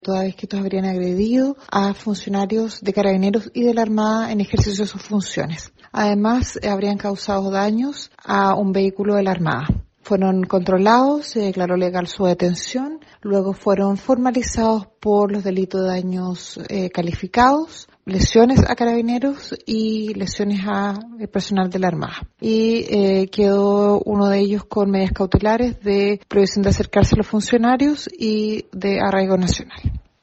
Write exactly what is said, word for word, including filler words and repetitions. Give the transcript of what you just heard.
toda vez que estos habrían agredido a funcionarios de Carabineros y de la Armada en ejercicio de sus funciones. Además, habrían causado daños a un vehículo de la Armada. Fueron controlados, se declaró legal su detención, luego fueron formalizados por los delitos de daños eh, calificados, lesiones a Carabineros y lesiones a el personal de la Armada. Y eh, quedó uno de ellos con medidas cautelares de prohibición de acercarse a los funcionarios y de arraigo nacional.